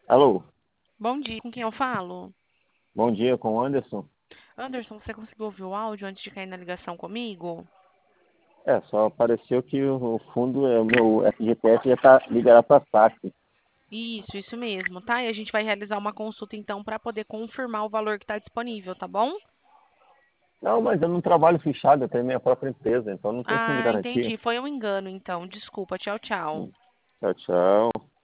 Alô, Bom dia, com quem eu falo? bom dia, com o Anderson. Anderson, você conseguiu ouvir o áudio antes de cair na ligação comigo? Só apareceu que o fundo, o meu FGTS já está liberado para saque. Isso mesmo, tá? E a gente vai realizar uma consulta então para poder confirmar o valor que está disponível, tá bom? Não, mas eu não trabalho fichado, eu tenho minha própria empresa, então não tem fundo de Ah, garantia. entendi. Foi um engano então. Desculpa. Tchau, tchau. Tchau, tchau.